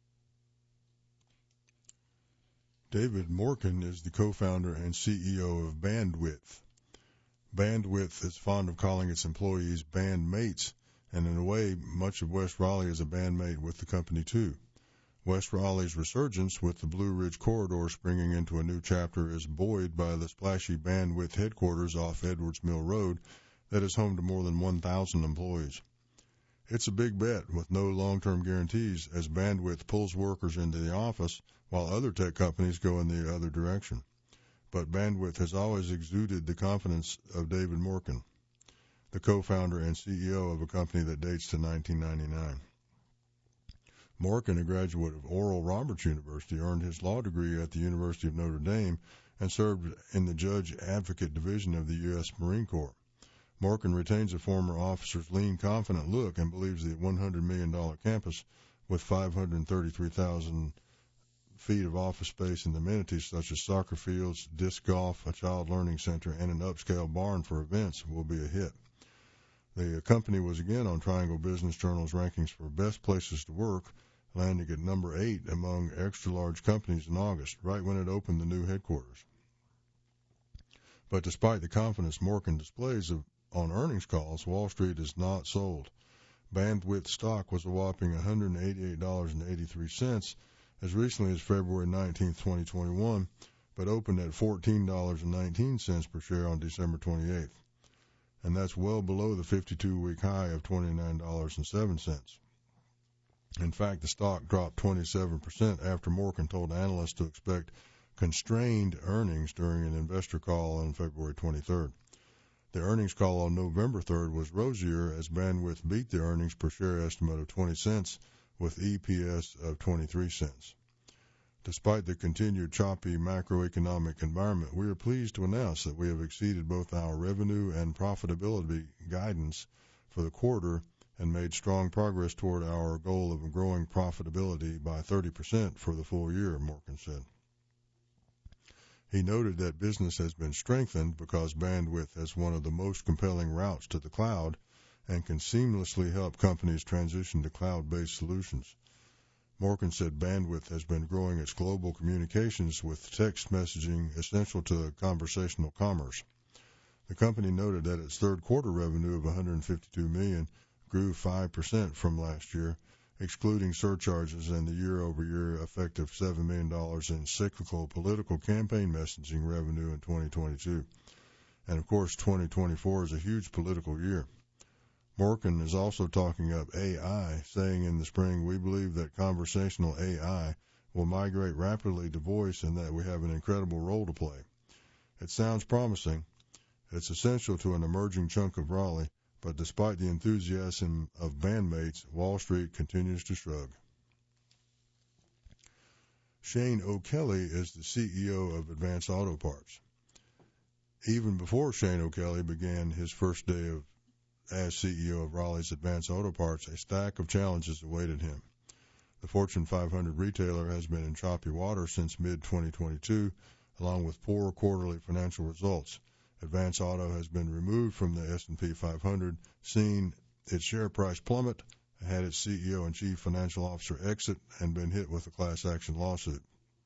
David Morken is the co-founder and C E O of Bandwidth. Bandwidth is fond of calling its employees bandmates, and in a way, much of West Raleigh is a bandmate with the company too. West Raleigh's resurgence with the Blue Ridge Corridor springing into a new chapter is buoyed by the splashy Bandwidth headquarters off Edwards Mill Road that is home to more than one thousand employees. It's a big bet with no long-term guarantees as Bandwidth pulls workers into the office while other tech companies go in the other direction. But Bandwidth has always exuded the confidence of David Morken, the co-founder and C E O of a company that dates to nineteen ninety-nine. Morken, a graduate of Oral Roberts University, earned his law degree at the University of Notre Dame and served in the Judge Advocate Division of the U S Marine Corps. Morken retains a former officer's lean, confident look and believes the one hundred million dollars campus with five hundred thirty-three thousand feet of office space and amenities such as soccer fields, disc golf, a child learning center, and an upscale barn for events will be a hit. The company was again on Triangle Business Journal's rankings for best places to work, landing at number eight among extra-large companies in August, right when it opened the new headquarters. But despite the confidence Morken displays of, on earnings calls, Wall Street is not sold. Bandwidth stock was a whopping one hundred eighty-eight dollars and eighty-three cents as recently as February nineteenth, twenty twenty-one, but opened at fourteen dollars and nineteen cents per share on December twenty-eighth. And that's well below the fifty-two week high of twenty-nine dollars and seven cents. In fact, the stock dropped twenty-seven percent after Morken told analysts to expect constrained earnings during an investor call on February twenty-third. The earnings call on November third was rosier as Bandwidth beat the earnings per share estimate of twenty cents with E P S of twenty-three cents. Despite the continued choppy macroeconomic environment, we are pleased to announce that we have exceeded both our revenue and profitability guidance for the quarter and made strong progress toward our goal of growing profitability by thirty percent for the full year, Morgan said. He noted that business has been strengthened because Bandwidth has one of the most compelling routes to the cloud and can seamlessly help companies transition to cloud-based solutions. Morgan said Bandwidth has been growing its global communications with text messaging essential to conversational commerce. The company noted that its third quarter revenue of one hundred fifty-two million dollars grew five percent from last year, excluding surcharges and the year-over-year effect of seven million dollars in cyclical political campaign messaging revenue in twenty twenty-two. And, of course, twenty twenty-four is a huge political year. Morgan is also talking up A I, saying in the spring, we believe that conversational A I will migrate rapidly to voice and that we have an incredible role to play. It sounds promising. It's essential to an emerging chunk of Raleigh, but despite the enthusiasm of bandmates, Wall Street continues to shrug. Shane O'Kelly is the C E O of Advance Auto Parts. Even before Shane O'Kelly began his first day of as C E O of Raleigh's Advance Auto Parts, a stack of challenges awaited him. The Fortune five hundred retailer has been in choppy water since mid twenty twenty-two, along with poor quarterly financial results. Advance Auto has been removed from the S and P five hundred, seen its share price plummet, had its C E O and Chief Financial Officer exit, and been hit with a class action lawsuit.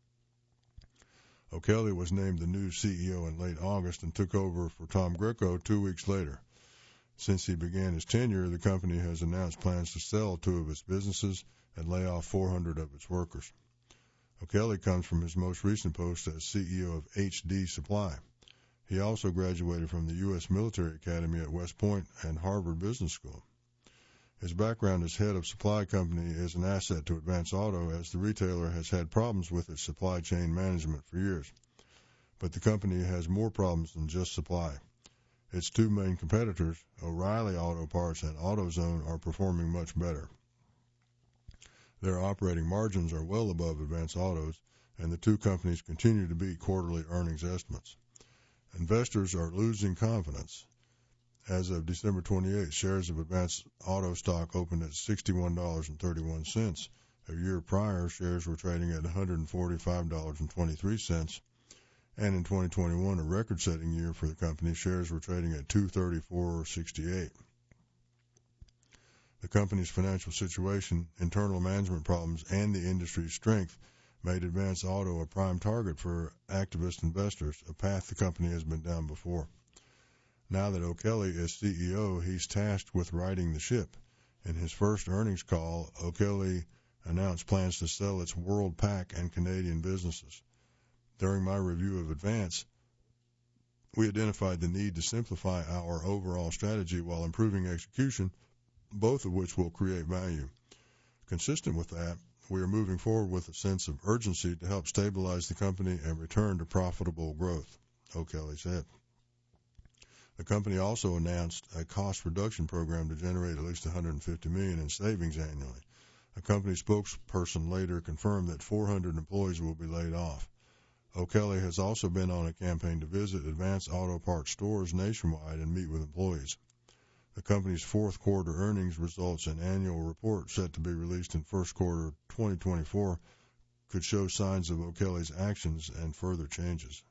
O'Kelly was named the new C E O in late August and took over for Tom Greco two weeks later. Since he began his tenure, the company has announced plans to sell two of its businesses and lay off four hundred of its workers. O'Kelly comes from his most recent post as C E O of H D Supply. He also graduated from the U S Military Academy at West Point and Harvard Business School. His background as head of supply company is an asset to Advance Auto, as the retailer has had problems with its supply chain management for years. But the company has more problems than just supply. Its two main competitors, O'Reilly Auto Parts and AutoZone, are performing much better. Their operating margins are well above Advance Auto's, and the two companies continue to beat quarterly earnings estimates. Investors are losing confidence. As of December twenty-eighth, shares of Advance Auto stock opened at sixty-one dollars and thirty-one cents. A year prior, shares were trading at one hundred forty-five dollars and twenty-three cents. And in twenty twenty-one, a record-setting year for the company, shares were trading at two hundred thirty-four dollars and sixty-eight cents. The company's financial situation, internal management problems, and the industry's strength made Advance Auto a prime target for activist investors, a path the company has been down before. Now that O'Kelly is C E O, he's tasked with righting the ship. In his first earnings call, O'Kelly announced plans to sell its Worldpac and Canadian businesses. During my review of Advance, we identified the need to simplify our overall strategy while improving execution, both of which will create value. Consistent with that, we are moving forward with a sense of urgency to help stabilize the company and return to profitable growth, O'Kelly said. The company also announced a cost reduction program to generate at least one hundred fifty million dollars in savings annually. A company spokesperson later confirmed that four hundred employees will be laid off. O'Kelly has also been on a campaign to visit Advance Auto Parts stores nationwide and meet with employees. The company's fourth quarter earnings results and annual report set to be released in first quarter twenty twenty-four could show signs of O'Kelly's actions and further changes.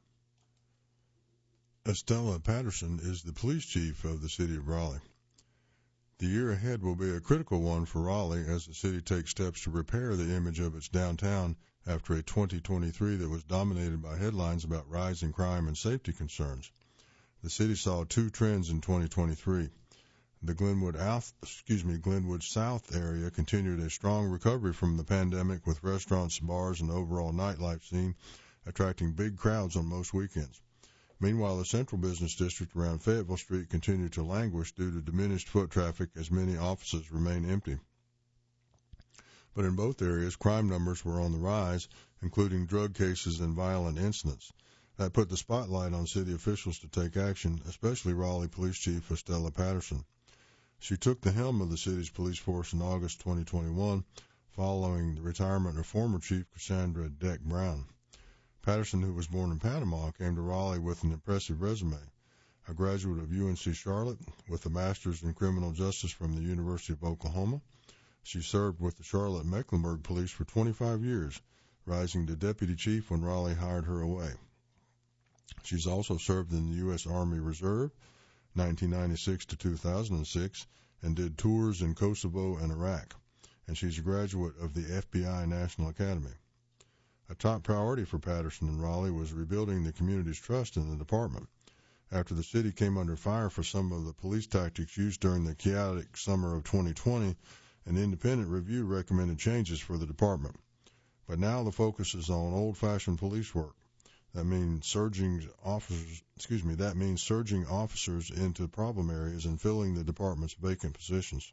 Estella Patterson is the police chief of the city of Raleigh. The year ahead will be a critical one for Raleigh as the city takes steps to repair the image of its downtown after a twenty twenty-three that was dominated by headlines about rising crime and safety concerns. The city saw two trends in twenty twenty-three. The Glenwood, excuse me, Glenwood South area continued a strong recovery from the pandemic, with restaurants, bars, and overall nightlife scene attracting big crowds on most weekends. Meanwhile, the central business district around Fayetteville Street continued to languish due to diminished foot traffic as many offices remain empty. But in both areas, crime numbers were on the rise, including drug cases and violent incidents. That put the spotlight on city officials to take action, especially Raleigh Police Chief Estella Patterson. She took the helm of the city's police force in August twenty twenty-one, following the retirement of former Chief Cassandra Deck Brown. Patterson, who was born in Panama, came to Raleigh with an impressive resume. a graduate of U N C Charlotte with a master's in criminal justice from the University of Oklahoma. She served with the Charlotte-Mecklenburg Police for twenty-five years, rising to deputy chief when Raleigh hired her away. She's also served in the U S Army Reserve, nineteen ninety-six to two thousand six, and did tours in Kosovo and Iraq. And she's a graduate of the F B I National Academy. A top priority for Patterson and Raleigh was rebuilding the community's trust in the department. After the city came under fire for some of the police tactics used during the chaotic summer of twenty twenty, an independent review recommended changes for the department. But now the focus is on old-fashioned police work. That means surging officers, excuse me, that means surging officers into problem areas and filling the department's vacant positions.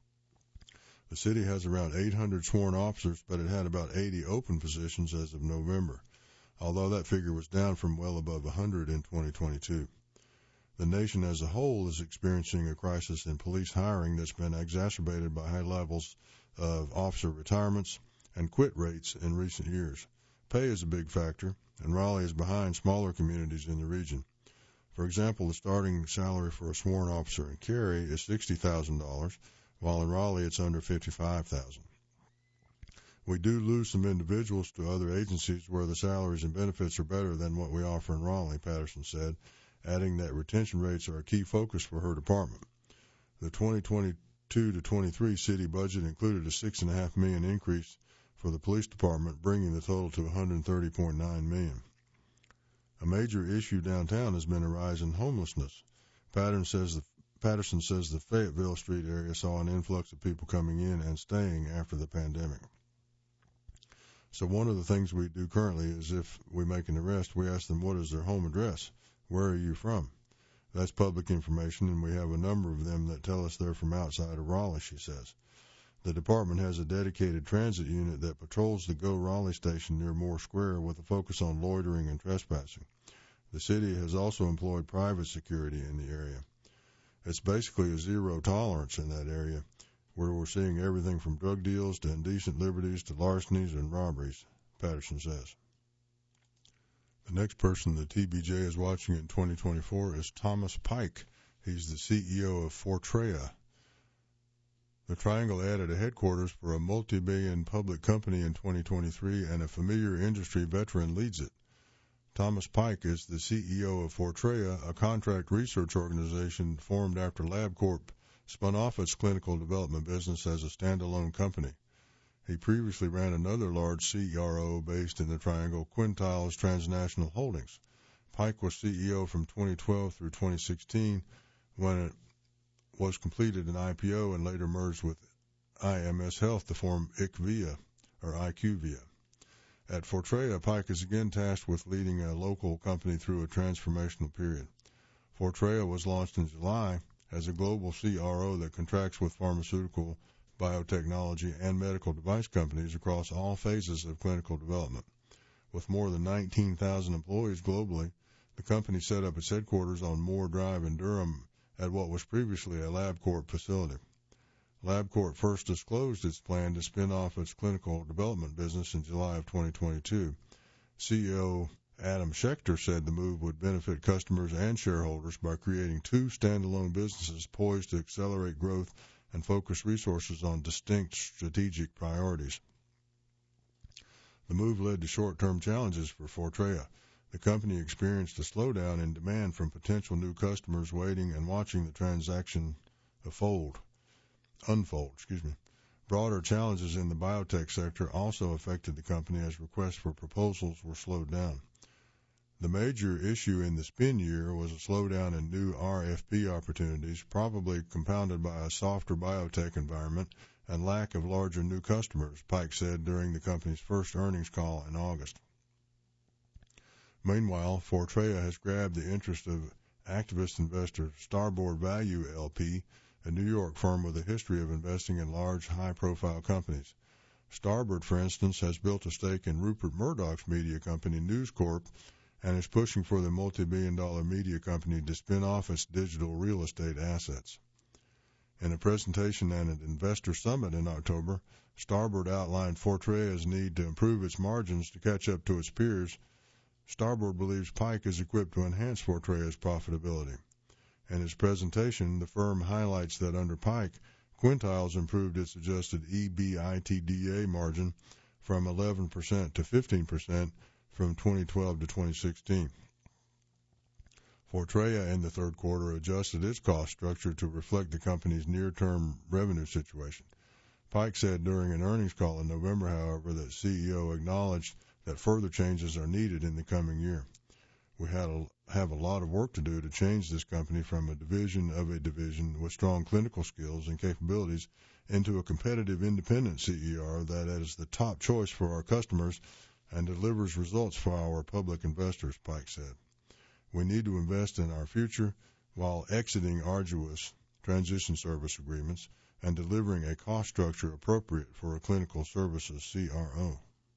The city has around eight hundred sworn officers, but it had about eighty open positions as of November, although that figure was down from well above one hundred in twenty twenty-two. The nation as a whole is experiencing a crisis in police hiring that's been exacerbated by high levels of officer retirements and quit rates in recent years. Pay is a big factor, and Raleigh is behind smaller communities in the region. For example, the starting salary for a sworn officer in Cary is sixty thousand dollars, while in Raleigh it's under fifty-five thousand dollars. We do lose some individuals to other agencies where the salaries and benefits are better than what we offer in Raleigh, Patterson said, adding that retention rates are a key focus for her department. The twenty twenty-two to twenty-three city budget included a six point five million dollars increase for the police department, bringing the total to one hundred thirty point nine million dollars. A major issue downtown has been a rise in homelessness. Patterson says the, Patterson says the Fayetteville Street area saw an influx of people coming in and staying after the pandemic. So one of the things we do currently is if we make an arrest, we ask them what is their home address. Where are you from? That's public information, and we have a number of them that tell us they're from outside of Raleigh, she says. The department has a dedicated transit unit that patrols the Go Raleigh station near Moore Square with a focus on loitering and trespassing. The city has also employed private security in the area. It's basically a zero tolerance in that area, where we're seeing everything from drug deals to indecent liberties to larcenies and robberies, Patterson says. The next person the T B J is watching in twenty twenty-four is Thomas Pike. He's the C E O of Fortrea. The Triangle added a headquarters for a multi-billion public company in twenty twenty-three, and a familiar industry veteran leads it. Thomas Pike is the C E O of Fortrea, a contract research organization formed after LabCorp spun off its clinical development business as a standalone company. He previously ran another large C R O based in the Triangle, Quintiles Transnational Holdings. Pike was C E O from twenty twelve through twenty sixteen, when it was completed an I P O and later merged with I M S Health to form IQVIA, or IQVIA. At Fortrea, Pike is again tasked with leading a local company through a transformational period. Fortrea was launched in July as a global C R O that contracts with pharmaceutical, biotechnology, and medical device companies across all phases of clinical development. With more than nineteen thousand employees globally, the company set up its headquarters on Moore Drive in Durham at what was previously a LabCorp facility. LabCorp first disclosed its plan to spin off its clinical development business in July of twenty twenty-two. C E O Adam Schechter said the move would benefit customers and shareholders by creating two standalone businesses poised to accelerate growth and focus resources on distinct strategic priorities. The move led to short-term challenges for Fortrea. The company experienced a slowdown in demand from potential new customers waiting and watching the transaction unfold. unfold. Excuse me. Broader challenges in the biotech sector also affected the company as requests for proposals were slowed down. The major issue in the spin year was a slowdown in new R F P opportunities, probably compounded by a softer biotech environment and lack of larger new customers, Pike said during the company's first earnings call in August. Meanwhile, Fortrea has grabbed the interest of activist investor Starboard Value L P, a New York firm with a history of investing in large, high-profile companies. Starboard, for instance, has built a stake in Rupert Murdoch's media company News Corp and is pushing for the multi-billion dollar media company to spin off its digital real estate assets. In a presentation at an investor summit in October, Starboard outlined Fortrea's need to improve its margins to catch up to its peers. Starboard believes Pike is equipped to enhance Fortrea's profitability. In its presentation, the firm highlights that under Pike, Quintiles improved its adjusted EBITDA margin from eleven percent to fifteen percent from twenty twelve to twenty sixteen. Fortrea in the third quarter adjusted its cost structure to reflect the company's near-term revenue situation. Pike said during an earnings call in November, however, that C E O acknowledged that further changes are needed in the coming year. We had a, have a lot of work to do to change this company from a division of a division with strong clinical skills and capabilities into a competitive independent C E R that is the top choice for our customers and delivers results for our public investors, Pike said. We need to invest in our future while exiting arduous transition service agreements and delivering a cost structure appropriate for a clinical services C R O.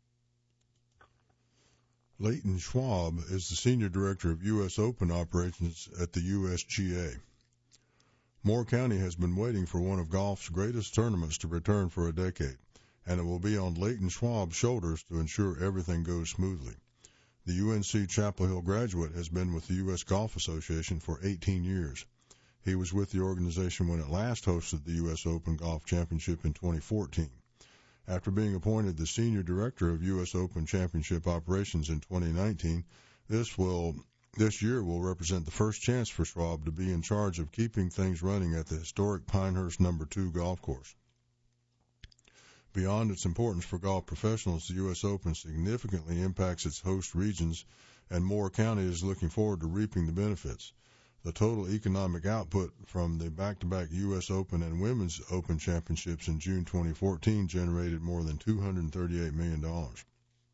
Leighton Schwab is the Senior Director of U S Open Operations at the U S G A. Moore County has been waiting for one of golf's greatest tournaments to return for a decade, and it will be on Leighton Schwab's shoulders to ensure everything goes smoothly. The U N C Chapel Hill graduate has been with the U S Golf Association for eighteen years. He was with the organization when it last hosted the U S Open Golf Championship in twenty fourteen. After being appointed the Senior Director of U S Open Championship Operations in twenty nineteen, this will this year will represent the first chance for Schwab to be in charge of keeping things running at the historic Pinehurst Number two golf course. Beyond its importance for golf professionals, the U S Open significantly impacts its host regions, and Moore County is looking forward to reaping the benefits. The total economic output from the back-to-back U S Open and Women's Open Championships in June twenty fourteen generated more than two hundred thirty-eight million dollars.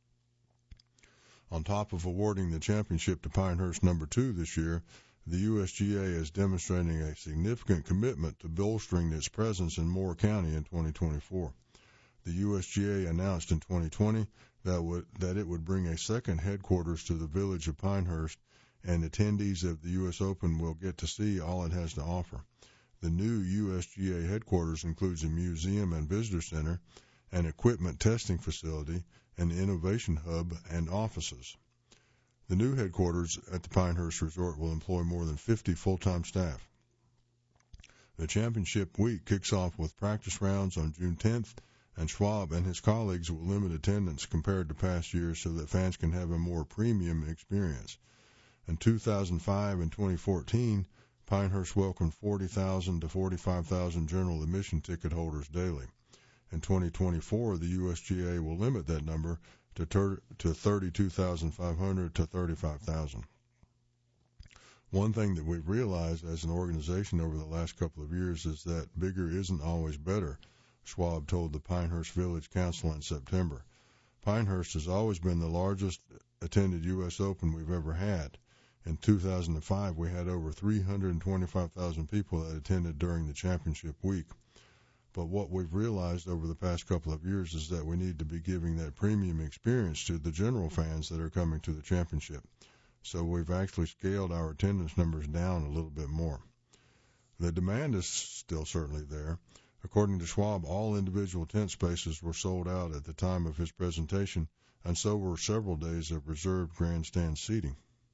On top of awarding the championship to Pinehurst Number two this year, the U S G A is demonstrating a significant commitment to bolstering its presence in Moore County in twenty twenty-four. The U S G A announced in twenty twenty that, would, that it would bring a second headquarters to the village of Pinehurst, and attendees of the U S Open will get to see all it has to offer. The new U S G A headquarters includes a museum and visitor center, an equipment testing facility, an innovation hub, and offices. The new headquarters at the Pinehurst Resort will employ more than fifty full-time staff. The championship week kicks off with practice rounds on June tenth, and Schwab and his colleagues will limit attendance compared to past years so that fans can have a more premium experience. In two thousand five and twenty fourteen, Pinehurst welcomed forty thousand to forty-five thousand general admission ticket holders daily. In twenty twenty-four, the U S G A will limit that number to, ter- to thirty-two thousand five hundred to thirty-five thousand. One thing that we've realized as an organization over the last couple of years is that bigger isn't always better, Schwab told the Pinehurst Village Council in September. Pinehurst has always been the largest attended U S Open we've ever had. In two thousand five, we had over three hundred twenty-five thousand people that attended during the championship week. But what we've realized over the past couple of years is that we need to be giving that premium experience to the general fans that are coming to the championship. So we've actually scaled our attendance numbers down a little bit more. The demand is still certainly there. According to Schwab, all individual tent spaces were sold out at the time of his presentation, and so were several days of reserved grandstand seating.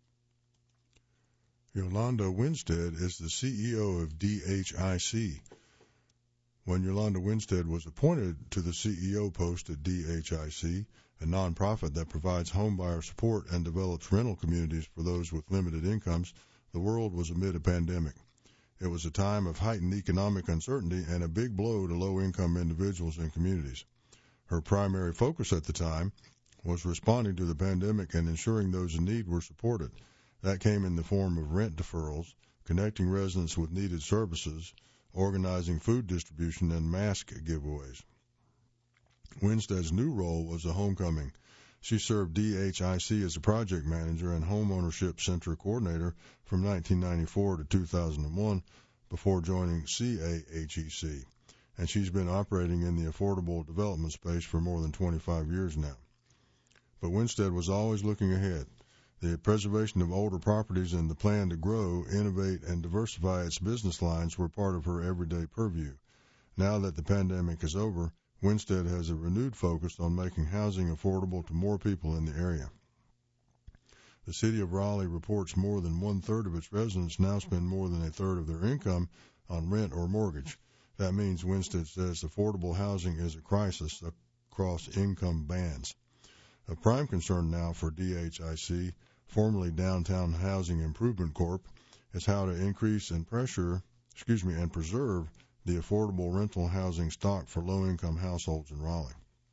Yolanda Winstead is the C E O of D H I C. When Yolanda Winstead was appointed to the C E O post at D H I C, a nonprofit that provides homebuyer support and develops rental communities for those with limited incomes, the world was amid a pandemic. It was a time of heightened economic uncertainty and a big blow to low-income individuals and communities. Her primary focus at the time was responding to the pandemic and ensuring those in need were supported. That came in the form of rent deferrals, connecting residents with needed services, organizing food distribution, and mask giveaways. Winstead's new role was a homecoming. She served D H I C as a project manager and homeownership center coordinator from nineteen ninety-four to two thousand one before joining C A H E C, and she's been operating in the affordable development space for more than twenty-five years now. But Winstead was always looking ahead. The preservation of older properties and the plan to grow, innovate, and diversify its business lines were part of her everyday purview. Now that the pandemic is over, Winstead has a renewed focus on making housing affordable to more people in the area. The city of Raleigh reports more than one-third of its residents now spend more than a third of their income on rent or mortgage. That means Winstead says affordable housing is a crisis across income bands. A prime concern now for D H I C, formerly Downtown Housing Improvement Corp, is how to increase and pressure, excuse me, and preserve the affordable rental housing stock for low-income households in Raleigh.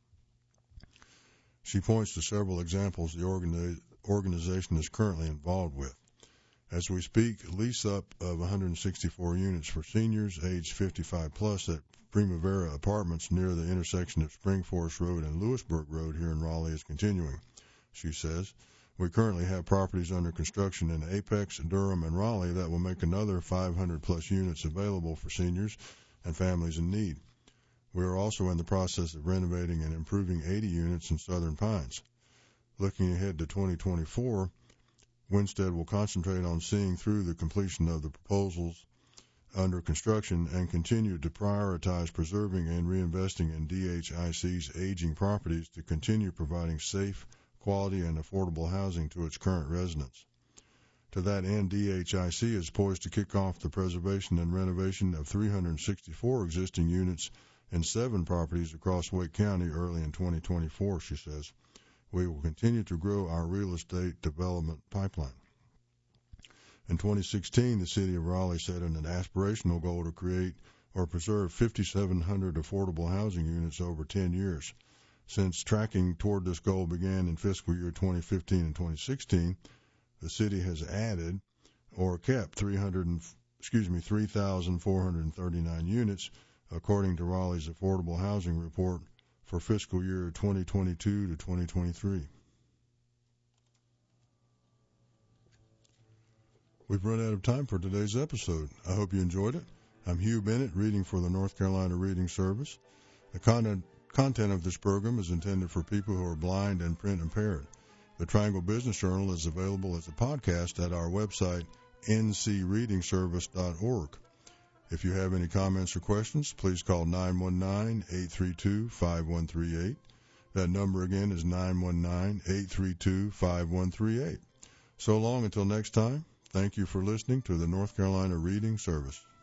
She points to several examples the organi- organization is currently involved with. As we speak, lease up of one hundred sixty-four units for seniors aged fifty-five plus at Primavera Apartments near the intersection of Spring Forest Road and Lewisburg Road here in Raleigh is continuing. She says, we currently have properties under construction in Apex, Durham, and Raleigh that will make another five hundred plus units available for seniors and families in need. We are also in the process of renovating and improving eighty units in Southern Pines. Looking ahead to twenty twenty-four, Winstead will concentrate on seeing through the completion of the proposals under construction and continue to prioritize preserving and reinvesting in D H I C's aging properties to continue providing safe, quality, and affordable housing to its current residents. To that end, D H I C is poised to kick off the preservation and renovation of three hundred sixty-four existing units in seven properties across Wake County early in twenty twenty-four, she says. We will continue to grow our real estate development pipeline. In twenty sixteen, the city of Raleigh set an aspirational goal to create or preserve fifty-seven hundred affordable housing units over ten years. Since tracking toward this goal began in fiscal year twenty fifteen and twenty sixteen, the city has added or kept three hundred, excuse me, three thousand four hundred thirty-nine units, according to Raleigh's Affordable Housing Report for fiscal year twenty twenty-two to twenty twenty-three. We've run out of time for today's episode. I hope you enjoyed it. I'm Hugh Bennett, reading for the North Carolina Reading Service. The content, content of this program is intended for people who are blind and print impaired. The Triangle Business Journal is available as a podcast at our website, n c reading service dot org. If you have any comments or questions, please call nine one nine, eight three two, five one three eight. That number again is nine one nine, eight three two, five one three eight. So long until next time, thank you for listening to the North Carolina Reading Service.